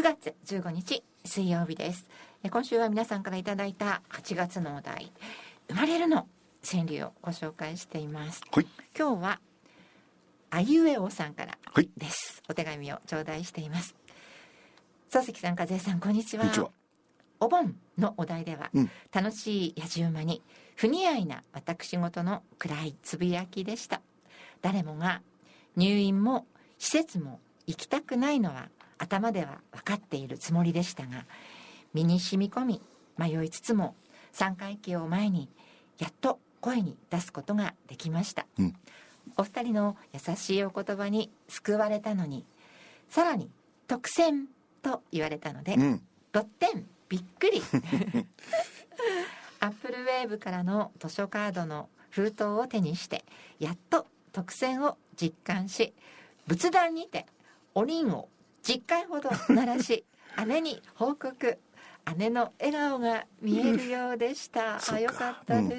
月15日水曜日です。今週は皆さんからいただいた8月のお題、生まれるの川柳をご紹介しています。 はい、 今日はあゆえおさんからです、 はい、 お手紙を頂戴しています。佐々木さん、和江さん、こんにちは。 こんにちは。 お盆のお題では、楽しいやじ馬に不似合いな私事の暗いつぶやきでした。誰もが入院も施設も行きたくないのは頭では分かっているつもりでしたが、身に染み込み迷いつつも三回忌を前にやっと声に出すことができました、お二人の優しいお言葉に救われたのに、さらに特選と言われたので、6点びっくりアップルウェーブからの図書カードの封筒を手にしてやっと特選を実感し、仏壇にておりんを10回ほど鳴らし姉に報告。姉の笑顔が見えるようでしたよかったです、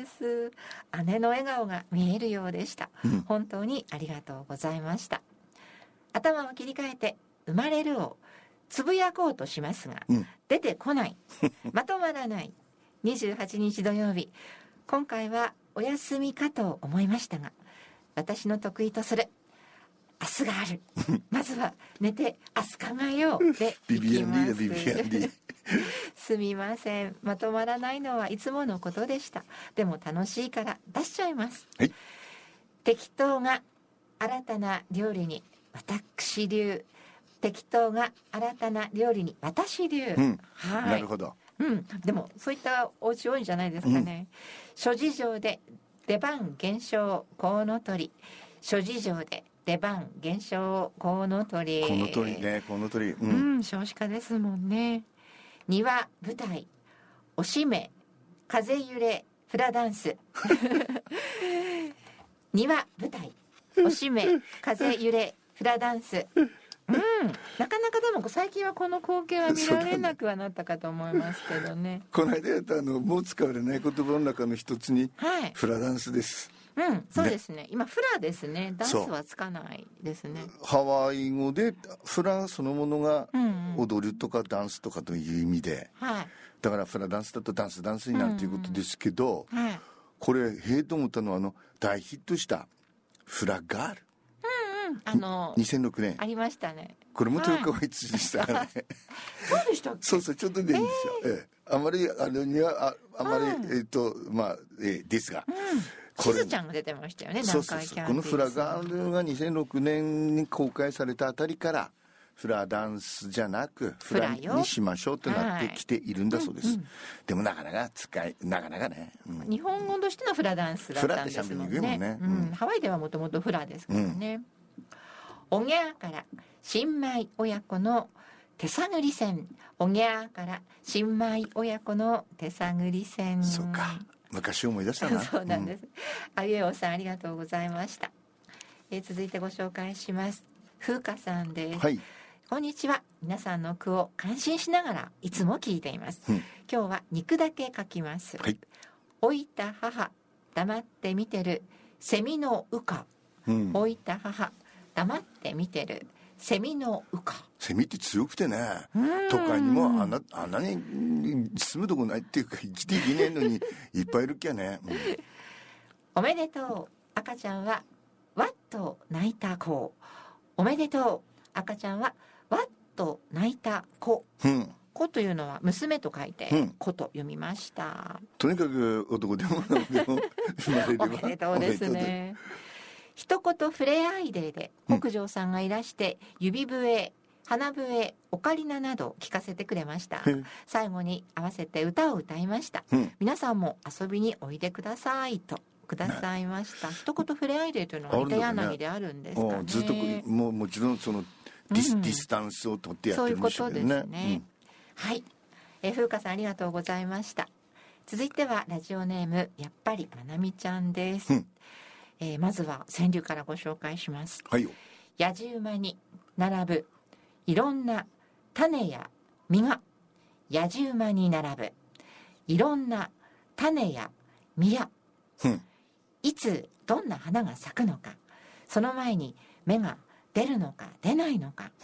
姉の笑顔が見えるようでした、本当にありがとうございました。頭を切り替えて生まれるをつぶやこうとしますが、出てこないまとまらない28日土曜日、今回はお休みかと思いましたが、私の得意とする明日があるまずは寝て明日考えようでいきます BBND すみません、まとまらないのはいつものことでした。でも楽しいから出しちゃいます、適当が新たな料理に私流、適当が新たな料理に私流、 なるほど、 でもそういったお家多いんじゃないですかね、諸事情で出番減少コウノトリ、諸事情で出番減少コウノトリ、 コウノトリね、コウノトリ、 少子化ですもんね。庭舞台おしめ風揺れフラダンス庭舞台おしめ風揺れフラダンス、なかなかでも最近はこの光景は見られなくはなったかと思いますけどね。 この間やったもう使われない言葉の中の一つに、フラダンスです。 そうですね。今フラですね。ダンスはつかないですね。 ハワイ語でフラそのものが踊るとかダンスとかという意味で、だからフラダンスだとダンスになるということですけど、これへえと思ったのは大ヒットしたフラガール、2006年ありましたね。 これも豊川悦司でしたからねそうでしたっけ。 そうちょっとでいいんですよ、あまりにはあまりですが、 しずちゃんが出てましたよね。 そうこのフラガールが2006年に公開されたあたりからフラダンスじゃなくフラにしましょうとなってきているんだそうです、でもなかなかね、 日本語としてのフラダンスだったんですもんね。ハワイではもともとフラですからね、おぎゃーから新米親子の手探り戦、おぎゃーから新米親子の手探り戦。 そうか、昔思い出したなそうなんです、あゆえおさんありがとうございました。続いてご紹介します。風花さんです、こんにちは。皆さんの句を感心しながらいつも聞いています、今日は肉だけ書きます、老いた母黙って見てるセミの羽化、老いた母黙って見てるセミの羽化。 セミって強くてね、都会にもあんなに住むとこないっていうか生きていけねえのにいっぱいいるっきゃね、 おめでとう赤ちゃんはわっと泣いた子、おめでとう赤ちゃんはわっと泣いた子、子というのは娘と書いて、子と読みました。 とにかく男でも生まれればおめでとうですね。一言ふれあいデーで北条さんがいらして指笛、花笛、オカリナなど聞かせてくれました。最後に合わせて歌を歌いました、皆さんも遊びにおいでくださいとくださいました、一言ふれあいデーというのは似た柳であるんですかね。 ずっともちろんそのディスタンスを取ってやってるんでしょうけどね。 そういうことですね、はい、風花さんありがとうございました。続いてはラジオネームやっぱりまなみちゃんです、まずは川柳からご紹介します。やじ馬に並ぶいろんな種や実が、やじ馬に並ぶいろんな種や実や、いつどんな花が咲くのか、その前に芽が出るのか出ないのか、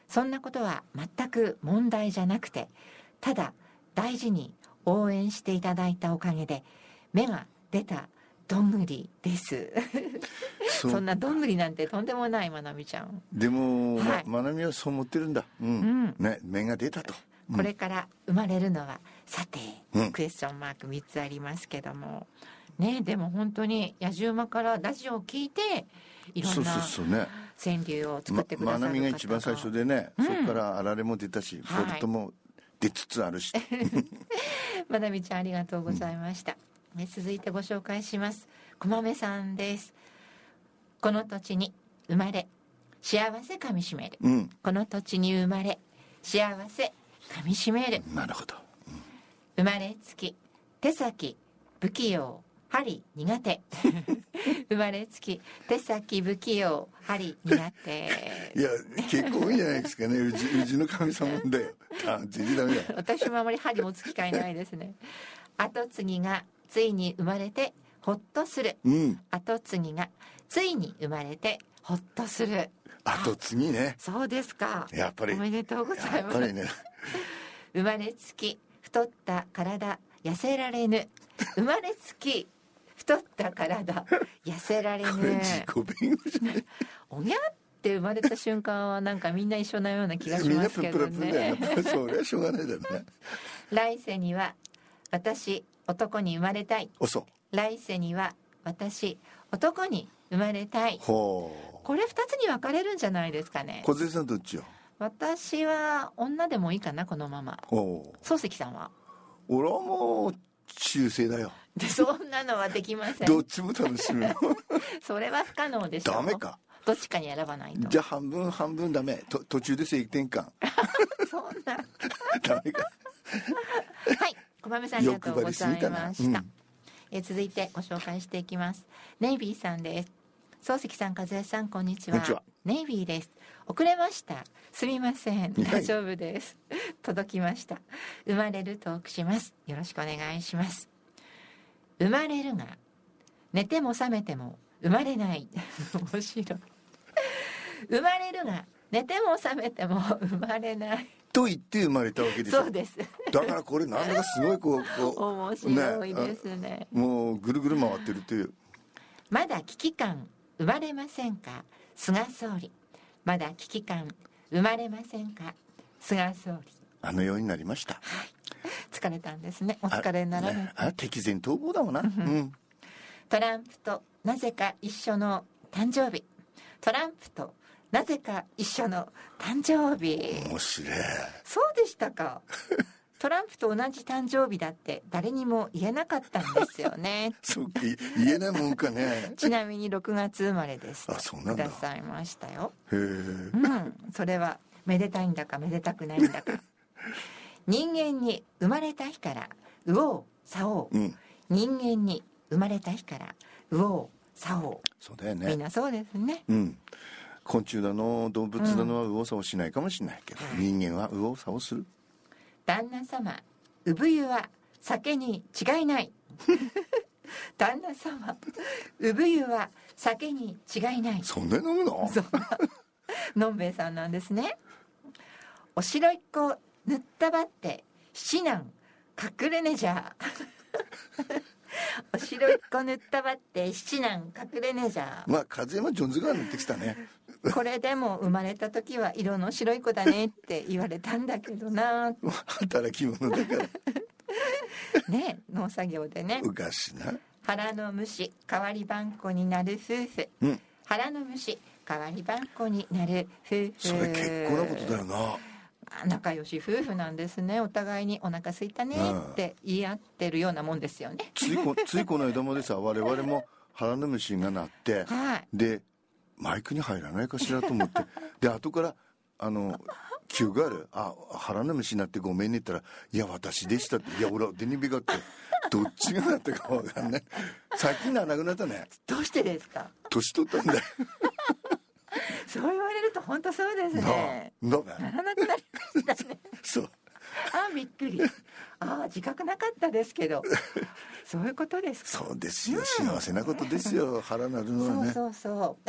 そんなことは全く問題じゃなくて、ただ大事に応援していただいたおかげで芽が出たどんぐりですそんなどんぐりなんてとんでもない、まなみちゃん。 でも、はい、まなみはそう思ってるんだ、ね、芽が出たと、 これから生まれるのはさて、クエスチョンマーク3つありますけどもね。でも本当に野じ馬からラジオを聞いていろんな川柳を作ってくださる方が、 まなみが一番最初でね、そこからあられも出たし、ボルトも出つつあるし、 まなみちゃんありがとうございました、続いてご紹介します。こまめさんです。この土地に生まれ幸せかみしめる、この土地に生まれ幸せかみしめる。 なるほど、 生まれつき手先不器用針苦手生まれつき手先不器用針苦手いや結構多いんじゃないですかね。うちの神様だよ全然ダメだ私もあまり針持つ機会ないですね。後継ぎがついに生まれてほっとする、後継ぎがついに生まれてほっとする。 後継ぎね。 そうですか。 やっぱりおめでとうございます。 やっぱりね生まれつき太った体痩せられぬ、生まれつき太った体痩せられぬ自己弁護じゃない。 おにゃって生まれた瞬間はなんかみんな一緒なような気がしますけどね。みんなプラプラだよ。 それはしょうがないだろうね。 来世には私男に生まれたい。来世には私男に生まれたい。これ2つに分かれるんじゃないですかね。 小杉さんどっちよ。 私は女でもいいかな、このまま。漱石さんは。 俺はもう中性だよ。 でそんなのはできません。 どっちも楽しむそれは不可能でしょ。 ダメか。 どっちかに選ばないと。 じゃあ半分半分ダメ。途中で正転換そんなダメかはい、小豆さんありがとうございました。続いてご紹介していきます。ネイビーさんです。漱石さん、和江さん、こんにちは。ネイビーです。遅れました。すみません。大丈夫です。届きました。生まれるトークします。よろしくお願いします。生まれるが寝ても覚めても生まれない面白い。生まれるが寝ても覚めても生まれないと言って生まれたわけですよ。 そうです。 だからこれなんだかすごいこう面白いですね。 もうぐるぐる回ってるという。 まだ危機感生まれませんか、菅総理。まだ危機感生まれませんか、菅総理。 あのようになりました。 はい、疲れたんですね。お疲れになられて。 敵前逃亡だもんな、 トランプとなぜか一緒の誕生日。トランプとなぜか一緒の誕生日。 面白い。 そうでしたか。トランプと同じ誕生日だって誰にも言えなかったんですよね。 そう言えないもんかね。 ちなみに6月生まれです。 そうなんだ。 くださいましたよ。 へえ。 それはめでたいんだかめでたくないんだか。人間に生まれた日から右往左往、人間に生まれた日から右往左往。 そうだよね。 みんなそうですね。 昆虫だの動物だのは右往左往しないかもしれないけど、人間は右往左往する。 旦那様、産湯は酒に違いない。旦那様、産湯は酒に違いない。 そんなに飲むの？ のんべえさんなんですね。お白い子塗ったばって七男隠れねじゃ。お白い子塗ったばって七男隠れねじゃ。 まあ風もジョンズが塗ってきたね。 これでも生まれた時は色の白い子だねって言われたんだけどな。 働き者だからね、農作業でね。 昔な。 腹の虫代わり番子になる夫婦、腹の虫代わり番子になる夫婦。 それ結構なことだよな。 仲良し夫婦なんですね。お互いにお腹空いたねって言い合ってるようなもんですよね。 ついこの間までさ、我々も腹の虫が鳴って、でマイクに入らないかしらと思ってで後から急がある腹の虫になってごめんねって言ったら、いや私でしたって、いや俺はデニビがってどっちがなったか分かんない。最近ならなくなったね。 どうしてですか？ 年取ったんだよ。 そう言われると本当そうですね。ならなくなりましたね。 そうびっくり。自覚なかったですけどそういうことですか？ そうですよ、幸せなことですよ。腹なるのはね。 そう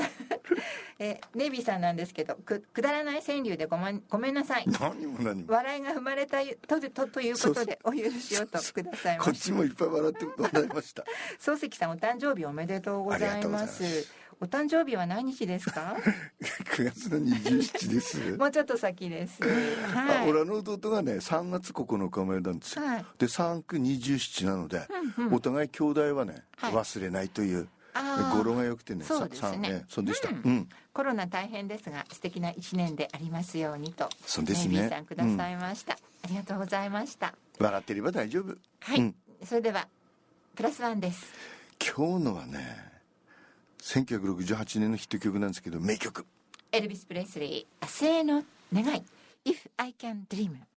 ネイビーさんなんですけど、くだらない川柳でごめんなさい。 何も笑いが生まれたということでお許しをとくださいました。 こっちもいっぱい笑ってもらいました。 漱石さん、お誕生日おめでとうございます。お誕生日は何日ですか ？9月の27です。 もうちょっと先です。 はい、俺の弟がね3月9日生まれなんですよ、はい、で3区27なので、お互い兄弟はね、忘れないという語呂が良くてね。 そうですね。 そうでした、 コロナ大変ですが素敵な1年でありますようにと。 そうですね。 ネイビーさんくださいました、ありがとうございました。 笑っていれば大丈夫。 はい、それではプラスワンです。 今日のはね1968年のヒット曲なんですけど、名曲、 エルビス・プレスリー、明日への願い If I Can Dream。